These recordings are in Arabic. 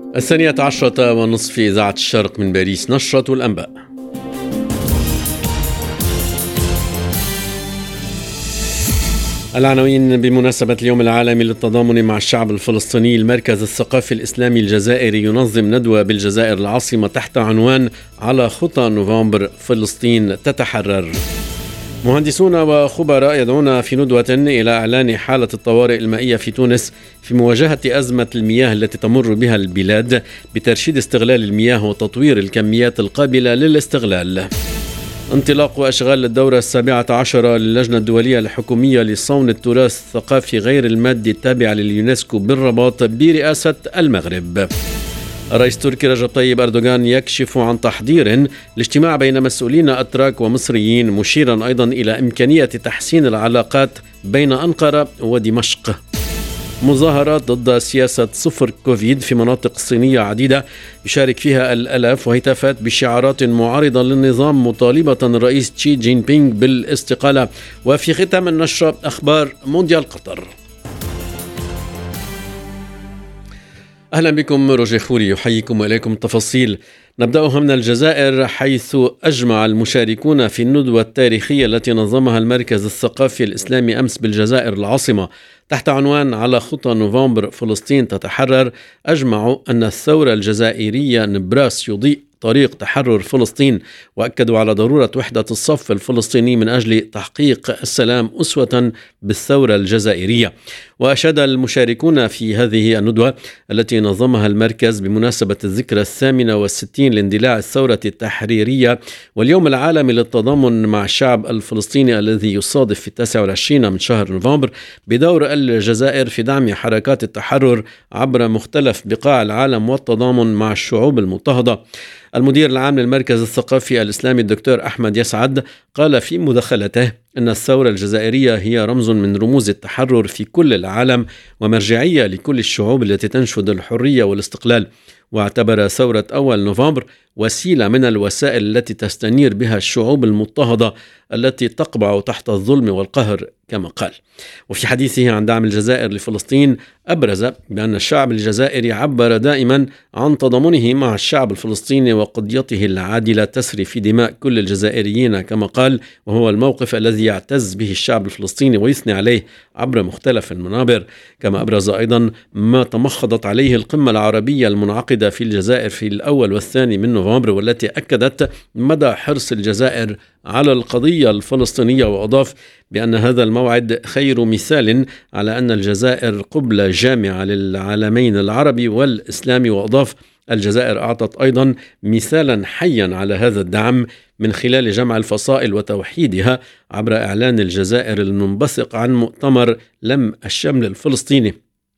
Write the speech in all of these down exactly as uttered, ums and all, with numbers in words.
الثانية عشرة ونصف إذاعة الشرق من باريس، نشرة الأنباء. العناوين بمناسبة اليوم العالمي للتضامن مع الشعب الفلسطيني. المركز الثقافي الإسلامي الجزائري ينظم ندوة بالجزائر العاصمة تحت عنوان على خطى نوفمبر فلسطين تتحرر. مهندسون وخبراء يدعون في ندوة إلى إعلان حالة الطوارئ المائية في تونس في مواجهة أزمة المياه التي تمر بها البلاد بترشيد استغلال المياه وتطوير الكميات القابلة للاستغلال. انطلاق أشغال الدورة السابعة عشرة للجنة الدولية الحكومية لصون التراث الثقافي غير المادي التابعة لليونسكو بالرباط برئاسة المغرب. الرئيس التركي رجب طيب أردوغان يكشف عن تحضير لاجتماع بين مسؤولين أتراك ومصريين، مشيرا أيضا إلى إمكانية تحسين العلاقات بين أنقرة ودمشق. مظاهرات ضد سياسة صفر كوفيد في مناطق صينية عديدة يشارك فيها الآلاف، وهتافات بشعارات معارضة للنظام مطالبة الرئيس شي جين بينغ بالاستقالة. وفي ختام النشرة أخبار مونديال قطر. أهلا بكم، روجي خوري يحييكم وإليكم التفاصيل. نبدأها من الجزائر، حيث أجمع المشاركون في الندوة التاريخية التي نظمها المركز الثقافي الإسلامي أمس بالجزائر العاصمة تحت عنوان على خطى نوفمبر فلسطين تتحرر، أجمعوا أن الثورة الجزائرية نبراس يضيء طريق تحرر فلسطين، وأكدوا على ضرورة وحدة الصف الفلسطيني من أجل تحقيق السلام أسوة بالثورة الجزائرية. وأشاد المشاركون في هذه الندوة التي نظمها المركز بمناسبة الذكرى الثامنة والستين لاندلاع الثورة التحريرية واليوم العالمي للتضامن مع الشعب الفلسطيني الذي يصادف في التاسع والعشرين من شهر نوفمبر بدور الجزائر في دعم حركات التحرر عبر مختلف بقاع العالم والتضامن مع الشعوب المضطهدة. المدير العام للمركز الثقافي الإسلامي الدكتور أحمد يسعد قال في مداخلته أن الثورة الجزائرية هي رمز من رموز التحرر في كل العالم ومرجعية لكل الشعوب التي تنشد الحرية والاستقلال، واعتبر ثورة أول نوفمبر وسيلة من الوسائل التي تستنير بها الشعوب المضطهدة التي تقبع تحت الظلم والقهر كما قال. وفي حديثه عن دعم الجزائر لفلسطين أبرز بأن الشعب الجزائري عبر دائما عن تضامنه مع الشعب الفلسطيني وقضيته العادلة تسري في دماء كل الجزائريين كما قال، وهو الموقف الذي يعتز به الشعب الفلسطيني ويثني عليه عبر مختلف المنابر. كما أبرز أيضا ما تمخضت عليه القمة العربية المنعقدة في الجزائر في الأول والثاني من نوفمبر، والتي أكدت مدى حرص الجزائر على القضية الفلسطينية، وأضاف بأن هذا الموعد خير مثال على أن الجزائر قبلة جامعة للعالمين العربي والإسلامي. وأضاف الجزائر أعطت أيضا مثالا حيا على هذا الدعم من خلال جمع الفصائل وتوحيدها عبر إعلان الجزائر المنبثق عن مؤتمر لم الشمل الفلسطيني.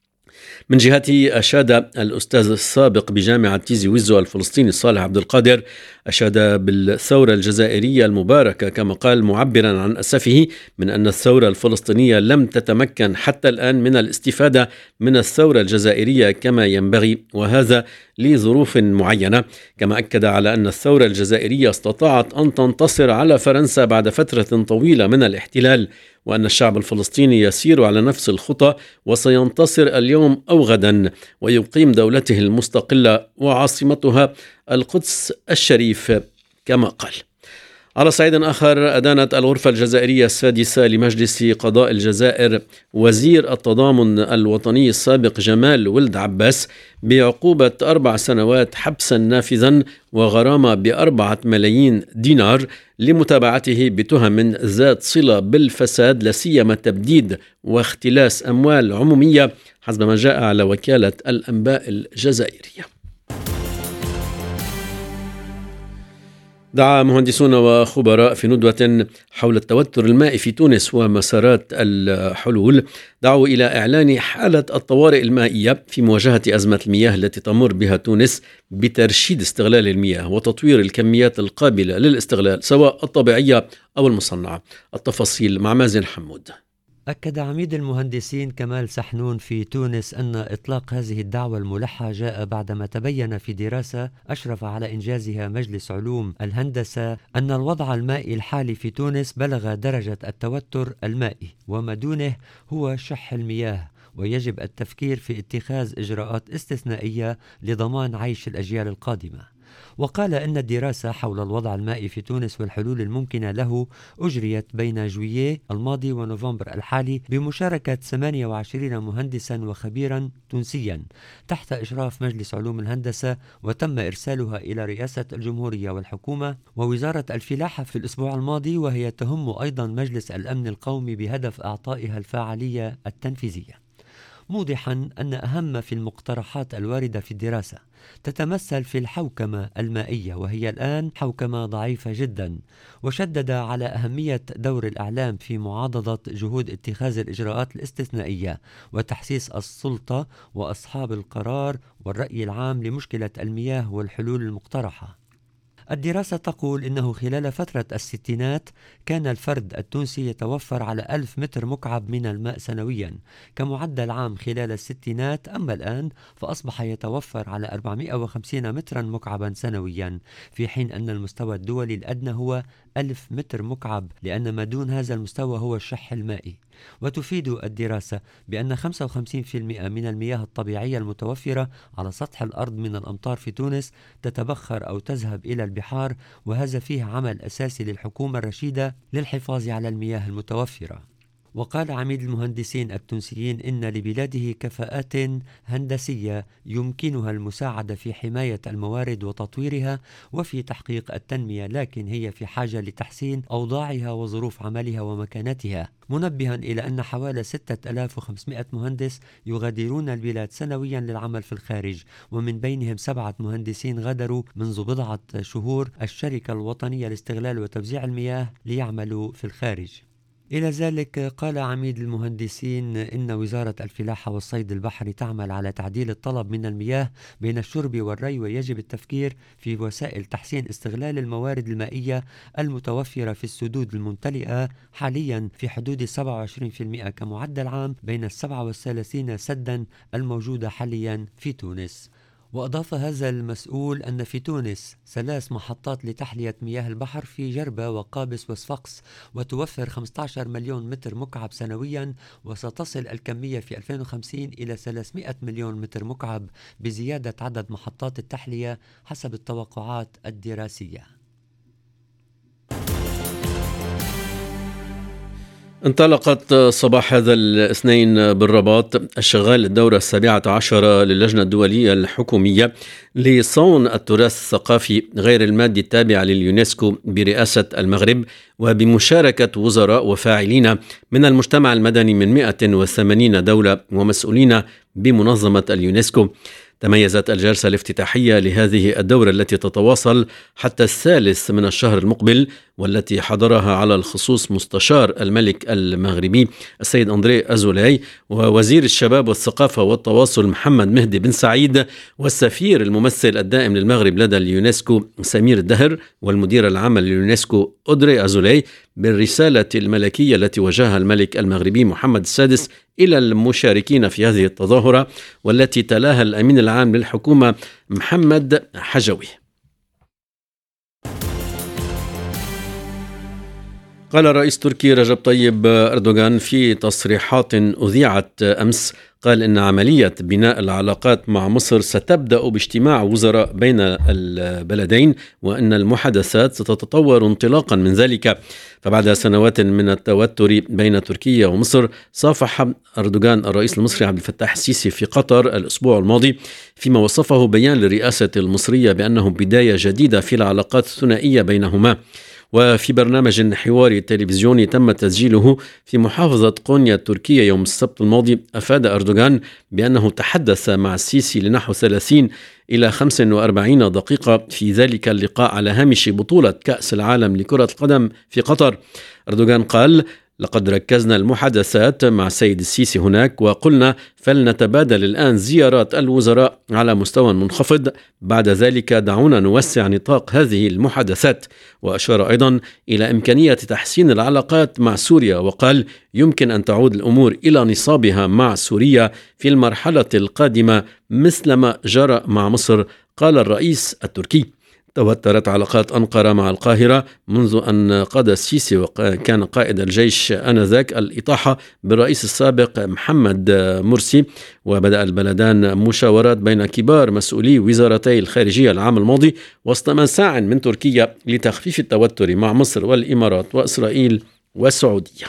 من جهته أشاد الأستاذ السابق بجامعة تيزي ويزو الفلسطيني صالح عبد القادر، أشاد بالثورة الجزائرية المباركة كما قال، معبرا عن أسفه من أن الثورة الفلسطينية لم تتمكن حتى الآن من الاستفادة من الثورة الجزائرية كما ينبغي، وهذا لظروف معينة. كما أكد على أن الثورة الجزائرية استطاعت أن تنتصر على فرنسا بعد فترة طويلة من الاحتلال، وأن الشعب الفلسطيني يسير على نفس الخطى وسينتصر اليوم أو غدا ويقيم دولته المستقلة وعاصمتها القدس الشريف كما قال. على صعيد آخر، أدانت الغرفة الجزائرية السادسة لمجلس قضاء الجزائر وزير التضامن الوطني السابق جمال ولد عباس بعقوبة أربع سنوات حبسا نافذا وغرامة بأربعة ملايين دينار لمتابعته بتهم ذات صلة بالفساد، لاسيما تبديد واختلاس أموال عمومية، حسب ما جاء على وكالة الأنباء الجزائرية. دعا مهندسون وخبراء في ندوة حول التوتر المائي في تونس ومسارات الحلول، دعوا إلى إعلان حالة الطوارئ المائية في مواجهة أزمة المياه التي تمر بها تونس بترشيد استغلال المياه وتطوير الكميات القابلة للاستغلال سواء الطبيعية أو المصنعة. التفاصيل مع مازن حمود. أكد عميد المهندسين كمال سحنون في تونس أن إطلاق هذه الدعوة الملحة جاء بعدما تبين في دراسة أشرف على إنجازها مجلس علوم الهندسة أن الوضع المائي الحالي في تونس بلغ درجة التوتر المائي، وما دونه هو شح المياه ويجب التفكير في اتخاذ إجراءات استثنائية لضمان عيش الأجيال القادمة. وقال إن الدراسة حول الوضع المائي في تونس والحلول الممكنة له أجريت بين جوييه الماضي ونوفمبر الحالي بمشاركة ثمانية وعشرين مهندسا وخبيرا تونسيا تحت إشراف مجلس علوم الهندسة، وتم إرسالها إلى رئاسة الجمهورية والحكومة ووزارة الفلاحة في الأسبوع الماضي، وهي تهم أيضا مجلس الأمن القومي بهدف إعطائها الفاعلية التنفيذية، موضحا أن أهم في المقترحات الواردة في الدراسة تتمثل في الحوكمة المائية، وهي الآن حوكمة ضعيفة جدا، وشدد على أهمية دور الإعلام في معاضدة جهود اتخاذ الإجراءات الاستثنائية وتحسيس السلطة وأصحاب القرار والرأي العام لمشكلة المياه والحلول المقترحة. الدراسة تقول إنه خلال فترة الستينات كان الفرد التونسي يتوفر على ألف متر مكعب من الماء سنويا كمعدل عام خلال الستينات، أما الآن فأصبح يتوفر على أربعمائة وخمسين مترا مكعبا سنويا، في حين أن المستوى الدولي الأدنى هو ألف متر مكعب، لأن ما دون هذا المستوى هو الشح المائي. وتفيد الدراسة بأن خمسة وخمسين بالمئة من المياه الطبيعية المتوفرة على سطح الأرض من الأمطار في تونس تتبخر أو تذهب إلى البحار، وهذا فيه عمل أساسي للحكومة الرشيدة للحفاظ على المياه المتوفرة. وقال عميد المهندسين التونسيين إن لبلاده كفاءات هندسية يمكنها المساعدة في حماية الموارد وتطويرها وفي تحقيق التنمية، لكن هي في حاجة لتحسين أوضاعها وظروف عملها ومكانتها، منبها إلى أن حوالي ستة آلاف وخمسمائة مهندس يغادرون البلاد سنويا للعمل في الخارج، ومن بينهم سبعة مهندسين غادروا منذ بضعة شهور الشركة الوطنية لاستغلال وتوزيع المياه ليعملوا في الخارج. إلى ذلك قال عميد المهندسين إن وزارة الفلاحة والصيد البحري تعمل على تعديل الطلب من المياه بين الشرب والري، ويجب التفكير في وسائل تحسين استغلال الموارد المائية المتوفرة في السدود الممتلئة حاليا في حدود سبعة وعشرين بالمئة كمعدل عام بين السبعة والثلاثين سدا الموجودة حاليا في تونس. وأضاف هذا المسؤول أن في تونس ثلاث محطات لتحلية مياه البحر في جربة وقابس وصفاقس، وتوفر خمسة عشر مليون متر مكعب سنويا، وستصل الكمية في ألفين وخمسين إلى ثلاثمائة مليون متر مكعب بزيادة عدد محطات التحلية حسب التوقعات الدراسية. انطلقت صباح هذا الاثنين بالرباط الشغال الدورة السابعة عشرة للجنة الدولية الحكومية لصون التراث الثقافي غير المادي التابع لليونسكو برئاسة المغرب، وبمشاركة وزراء وفاعلين من المجتمع المدني من مئة وثمانين دولة ومسؤولين بمنظمة اليونسكو. تميزت الجلسة الافتتاحية لهذه الدورة التي تتواصل حتى الثالث من الشهر المقبل، والتي حضرها على الخصوص مستشار الملك المغربي السيد أندري أزولاي، ووزير الشباب والثقافة والتواصل محمد مهدي بن سعيد، والسفير الممثل الدائم للمغرب لدى اليونسكو سمير الدهر، والمدير العام لليونسكو أندري أزولاي، بالرسالة الملكية التي وجهها الملك المغربي محمد السادس إلى المشاركين في هذه التظاهرة، والتي تلاها الأمين العام للحكومة محمد حجوي. قال الرئيس التركي رجب طيب أردوغان في تصريحات أذيعت أمس، قال إن عملية بناء العلاقات مع مصر ستبدأ باجتماع وزراء بين البلدين، وأن المحادثات ستتطور انطلاقا من ذلك. فبعد سنوات من التوتر بين تركيا ومصر، صافح أردوغان الرئيس المصري عبد الفتاح السيسي في قطر الأسبوع الماضي، فيما وصفه بيان للرئاسة المصرية بأنه بداية جديدة في العلاقات الثنائية بينهما. وفي برنامج حواري تلفزيوني تم تسجيله في محافظة قونيا التركية يوم السبت الماضي، أفاد أردوغان بأنه تحدث مع السيسي لنحو ثلاثين إلى خمسة وأربعين دقيقة في ذلك اللقاء على هامش بطولة كأس العالم لكرة القدم في قطر. أردوغان قال: لقد ركزنا المحادثات مع السيد السيسي هناك، وقلنا فلنتبادل الآن زيارات الوزراء على مستوى منخفض، بعد ذلك دعونا نوسع نطاق هذه المحادثات. وأشار أيضا إلى إمكانية تحسين العلاقات مع سوريا، وقال: يمكن أن تعود الأمور إلى نصابها مع سوريا في المرحلة القادمة مثلما جرى مع مصر. قال الرئيس التركي. توترت علاقات أنقرة مع القاهرة منذ أن قاد السيسي وكان قائد الجيش آنذاك الإطاحة بالرئيس السابق محمد مرسي، وبدأ البلدان مشاورات بين كبار مسؤولي وزارتي الخارجية العام الماضي وسط مساع من تركيا لتخفيف التوتر مع مصر والإمارات وإسرائيل والسعودية.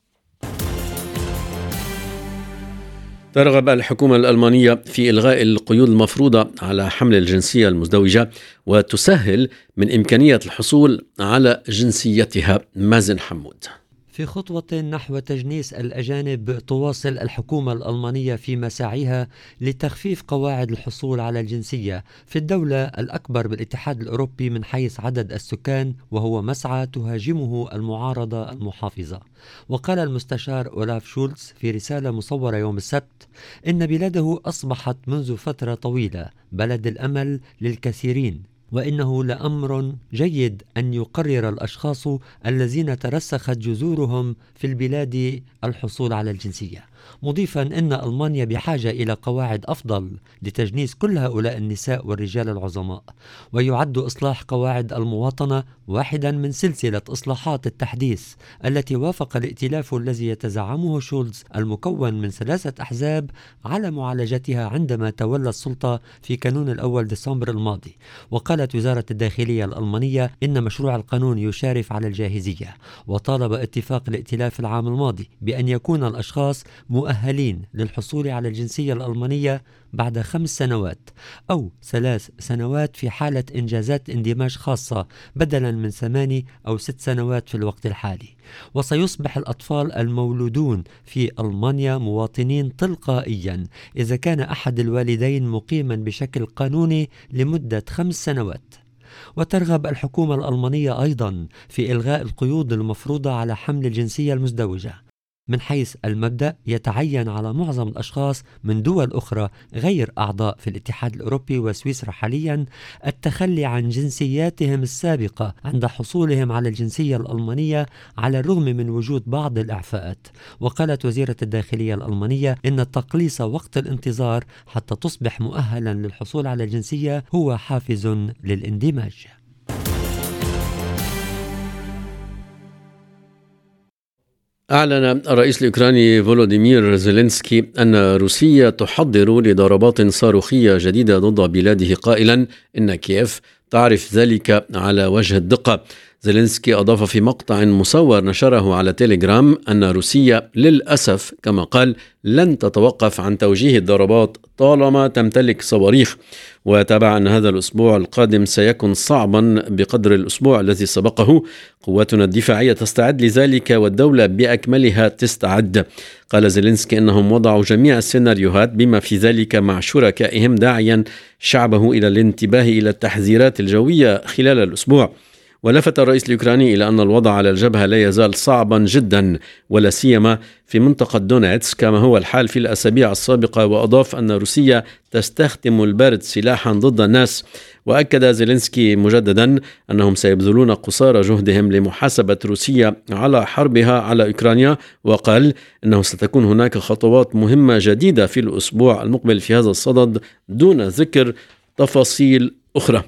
ترغب الحكومة الألمانية في إلغاء القيود المفروضة على حمل الجنسية المزدوجة وتسهل من إمكانية الحصول على جنسيتها. مازن حمود. في خطوة نحو تجنيس الأجانب، تواصل الحكومة الألمانية في مساعيها لتخفيف قواعد الحصول على الجنسية في الدولة الأكبر بالاتحاد الأوروبي من حيث عدد السكان، وهو مسعى تهاجمه المعارضة المحافظة. وقال المستشار أولاف شولتز في رسالة مصورة يوم السبت إن بلاده أصبحت منذ فترة طويلة بلد الأمل للكثيرين، وإنه لأمر جيد أن يقرر الأشخاص الذين ترسخت جذورهم في البلاد الحصول على الجنسية، مضيفا أن ألمانيا بحاجة إلى قواعد أفضل لتجنيس كل هؤلاء النساء والرجال العظماء. ويعد إصلاح قواعد المواطنة واحدا من سلسلة إصلاحات التحديث التي وافق الائتلاف الذي يتزعمه شولتز المكون من ثلاثة أحزاب على معالجتها عندما تولى السلطة في كانون الأول ديسمبر الماضي. وقالت وزارة الداخلية الألمانية إن مشروع القانون يشارف على الجاهزية، وطالب اتفاق الائتلاف العام الماضي بأن يكون الأشخاص مؤهلين للحصول على الجنسية الألمانية بعد خمس سنوات أو ثلاث سنوات في حالة إنجازات اندماج خاصة، بدلا من ثماني أو ست سنوات في الوقت الحالي. وسيصبح الأطفال المولودون في ألمانيا مواطنين تلقائيا إذا كان أحد الوالدين مقيما بشكل قانوني لمدة خمس سنوات. وترغب الحكومة الألمانية أيضا في إلغاء القيود المفروضة على حمل الجنسية المزدوجة. من حيث المبدأ يتعين على معظم الأشخاص من دول أخرى غير أعضاء في الاتحاد الأوروبي وسويسرا حاليا التخلي عن جنسياتهم السابقة عند حصولهم على الجنسية الألمانية على الرغم من وجود بعض الإعفاءات. وقالت وزيرة الداخلية الألمانية إن تقليص وقت الانتظار حتى تصبح مؤهلا للحصول على الجنسية هو حافز للاندماج. أعلن الرئيس الأوكراني فولوديمير زيلينسكي أن روسيا تحضر لضربات صاروخية جديدة ضد بلاده، قائلا إن كييف تعرف ذلك على وجه الدقة. زيلينسكي أضاف في مقطع مصور نشره على تيليجرام أن روسيا للأسف كما قال لن تتوقف عن توجيه الضربات طالما تمتلك صواريخ. وتابع أن هذا الأسبوع القادم سيكون صعبا بقدر الأسبوع الذي سبقه، قواتنا الدفاعية تستعد لذلك والدولة بأكملها تستعد. قال زيلينسكي أنهم وضعوا جميع السيناريوهات بما في ذلك مع شركائهم، داعيا شعبه إلى الانتباه إلى التحذيرات الجوية خلال الأسبوع. ولفت الرئيس الأوكراني إلى أن الوضع على الجبهة لا يزال صعبا جدا ولا سيما في منطقة دونيتس كما هو الحال في الأسابيع السابقة، وأضاف أن روسيا تستخدم البرد سلاحا ضد الناس. وأكد زيلينسكي مجددا أنهم سيبذلون قصارى جهدهم لمحاسبة روسيا على حربها على أوكرانيا، وقال أنه ستكون هناك خطوات مهمة جديدة في الأسبوع المقبل في هذا الصدد دون ذكر تفاصيل أخرى.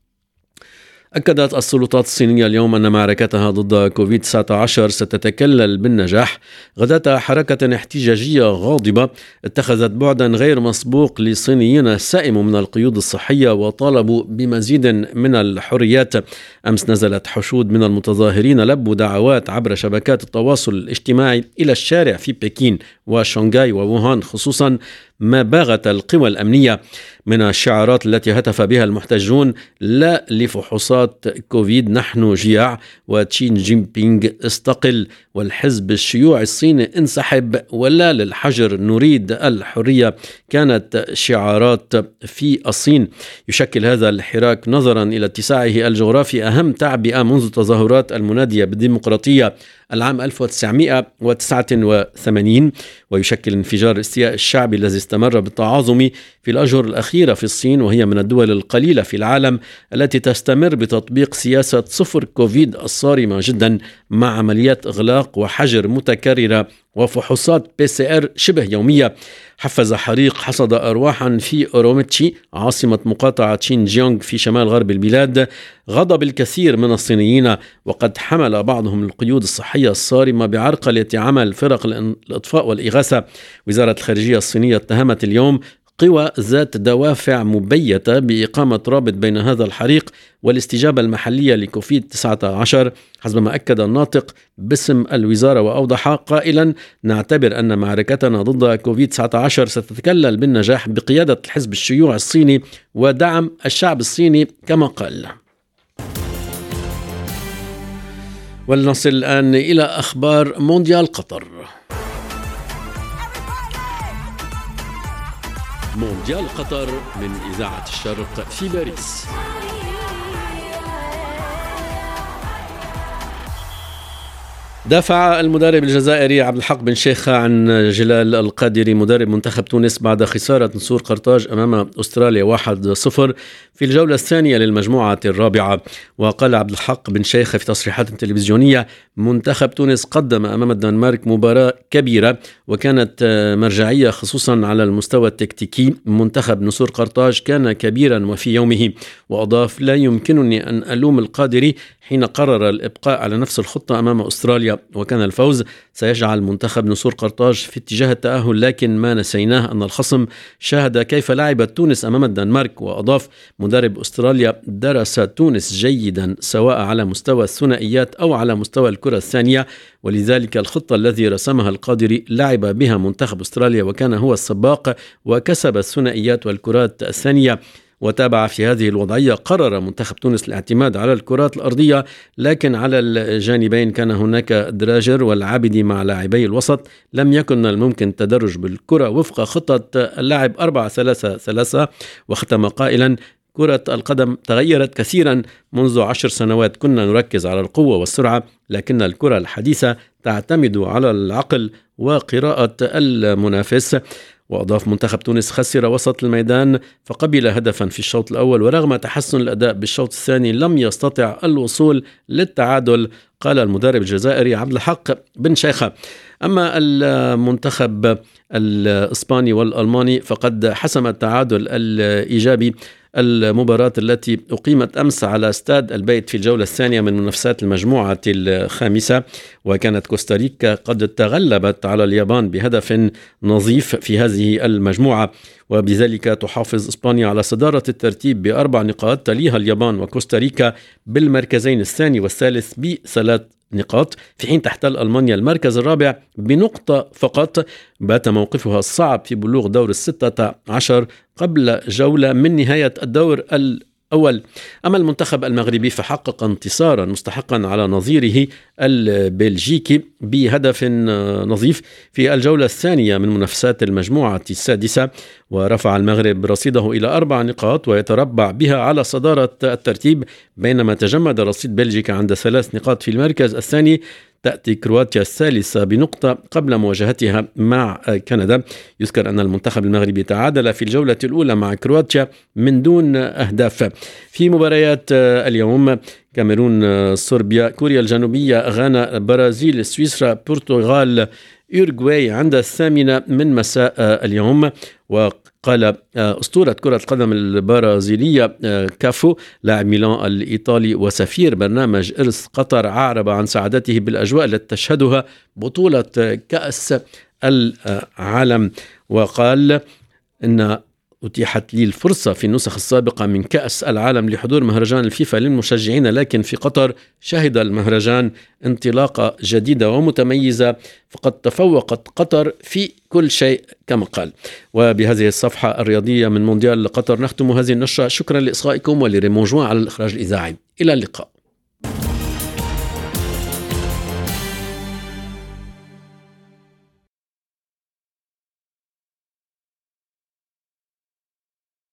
أكدت السلطات الصينية اليوم أن معركتها ضد كوفيد تسعة عشر ستتكلل بالنجاح غداة حركة احتجاجية غاضبة اتخذت بعدا غير مسبوق للصينيين سائموا من القيود الصحية وطالبوا بمزيد من الحريات. أمس نزلت حشود من المتظاهرين لبوا دعوات عبر شبكات التواصل الاجتماعي إلى الشارع في بكين وشنغهاي وووهان، خصوصا ما باغت القوى الأمنية من الشعارات التي هتف بها المحتجون: لا لفحوصات كوفيد نحن جياع، وتشين جين بينغ استقل، والحزب الشيوعي الصيني انسحب، ولا للحجر نريد الحرية، كانت شعارات في الصين. يشكل هذا الحراك نظرا إلى اتساعه الجغرافي أهم تعبئة منذ تظاهرات المنادية بالديمقراطية العام ألف وتسعمائة وتسعة وثمانين، ويشكل انفجار الاستياء الشعبي الذي استمر بالتعاظم في الأشهر الأخيرة في الصين، وهي من الدول القليلة في العالم التي تستمر بتطبيق سياسة صفر كوفيد الصارمة جدا مع عمليات إغلاق وحجر متكررة وفحوصات بي سي آر شبه يومية. حفز حريق حصد أرواحا في أوروميتشي عاصمة مقاطعة شينجيونغ في شمال غرب البلاد غضب الكثير من الصينيين، وقد حمل بعضهم القيود الصحية الصارمة بعرقلة عمل فرق الإطفاء والإغاثة. وزارة الخارجية الصينية اتهمت اليوم قوى ذات دوافع مبيتة بإقامة رابط بين هذا الحريق والاستجابة المحلية لكوفيد تسعة عشر، حسب ما أكد الناطق باسم الوزارة وأوضح قائلا: نعتبر أن معركتنا ضد كوفيد تسعة عشر ستتكلل بالنجاح بقيادة الحزب الشيوعي الصيني ودعم الشعب الصيني كما قال. ولنصل الآن إلى أخبار مونديال قطر. مونديال قطر من إذاعة الشرق في باريس. دافع المدرب الجزائري عبد الحق بن شيخة عن جلال القادري مدرب منتخب تونس بعد خسارة نسور قرطاج أمام أستراليا واحد صفر في الجولة الثانية للمجموعة الرابعة. وقال عبد الحق بن شيخة في تصريحات تلفزيونية: منتخب تونس قدم أمام الدنمارك مباراة كبيرة وكانت مرجعية خصوصا على المستوى التكتيكي. منتخب نسور قرطاج كان كبيرا وفي يومه. وأضاف: لا يمكنني أن ألوم القادري حين قرر الإبقاء على نفس الخطة أمام أستراليا، وكان الفوز سيجعل منتخب نسور قرطاج في اتجاه التأهل، لكن ما نسيناه أن الخصم شاهد كيف لعبت تونس أمام الدنمارك. وأضاف: مدرب أستراليا درس تونس جيدا سواء على مستوى الثنائيات أو على مستوى الكرة الثانية، ولذلك الخطة الذي رسمها القادري لعب بها منتخب أستراليا وكان هو السباق وكسب الثنائيات والكرات الثانية. وتابع: في هذه الوضعية قرر منتخب تونس الاعتماد على الكرات الأرضية، لكن على الجانبين كان هناك دراجر والعابدي مع لاعبي الوسط. لم يكن من الممكن التدرج بالكرة وفق خطة اللعب أربعة ثلاثة ثلاثة. واختم قائلا: كرة القدم تغيرت كثيرا منذ عشر سنوات، كنا نركز على القوة والسرعة، لكن الكرة الحديثة تعتمد على العقل وقراءة المنافس. وأضاف: منتخب تونس خسر وسط الميدان فقبل هدفا في الشوط الأول، ورغم تحسن الأداء بالشوط الثاني لم يستطع الوصول للتعادل، قال المدرب الجزائري عبد الحق بن شيخة. أما المنتخب الإسباني والألماني فقد حسم التعادل الإيجابي المباراة التي أقيمت أمس على استاد البيت في الجولة الثانية من منافسات المجموعة الخامسة، وكانت كوستاريكا قد تغلبت على اليابان بهدف نظيف في هذه المجموعة، وبذلك تحافظ إسبانيا على صدارة الترتيب بأربع نقاط، تليها اليابان وكوستاريكا بالمركزين الثاني والثالث بثلاث نقاط، في حين تحتل ألمانيا المركز الرابع بنقطة فقط. بات موقفها الصعب في بلوغ دور الستة عشر قبل جولة من نهاية الدور الأول. أما المنتخب المغربي فحقق انتصارا مستحقا على نظيره البلجيكي بهدف نظيف في الجولة الثانية من منافسات المجموعة السادسة، ورفع المغرب رصيده إلى أربع نقاط ويتربع بها على صدارة الترتيب، بينما تجمد رصيد بلجيكا عند ثلاث نقاط في المركز الثاني. تأتي كرواتيا الثالثة بنقطة قبل مواجهتها مع كندا. يذكر أن المنتخب المغربي تعادل في الجولة الأولى مع كرواتيا من دون أهداف. في مباريات اليوم: كاميرون صربيا، كوريا الجنوبية غانا، برازيل سويسرا، برتغال أوروغواي عند الثامنة من مساء اليوم. وقال أسطورة كرة القدم البرازيلية كافو لاعب ميلان الإيطالي وسفير برنامج إرث قطر أعرب عن سعادته بالأجواء التي تشهدها بطولة كأس العالم، وقال إن أتيحت لي الفرصة في النسخ السابقة من كأس العالم لحضور مهرجان الفيفا للمشجعين، لكن في قطر شهد المهرجان انطلاقة جديدة ومتميزة، فقد تفوقت قطر في كل شيء كما قال. وبهذه الصفحة الرياضية من مونديال قطر نختم هذه النشرة. شكرا لإصغائكم ولريمون جوان على الإخراج الإذاعي. إلى اللقاء.